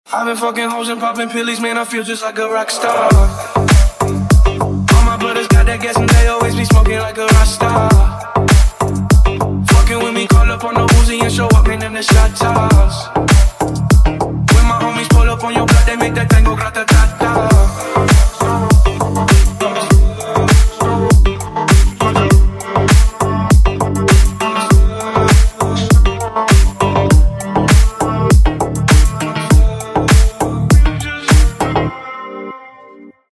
I've been fucking hoes and popping pillies, man, I feel just like a rock star. All my brothers got that gas and they always be smoking like a rock star. Fucking with me, call up on the Uzi and show up, man, them the shot toss. When my homies pull up on your block, they make that tango grata-ta-ta.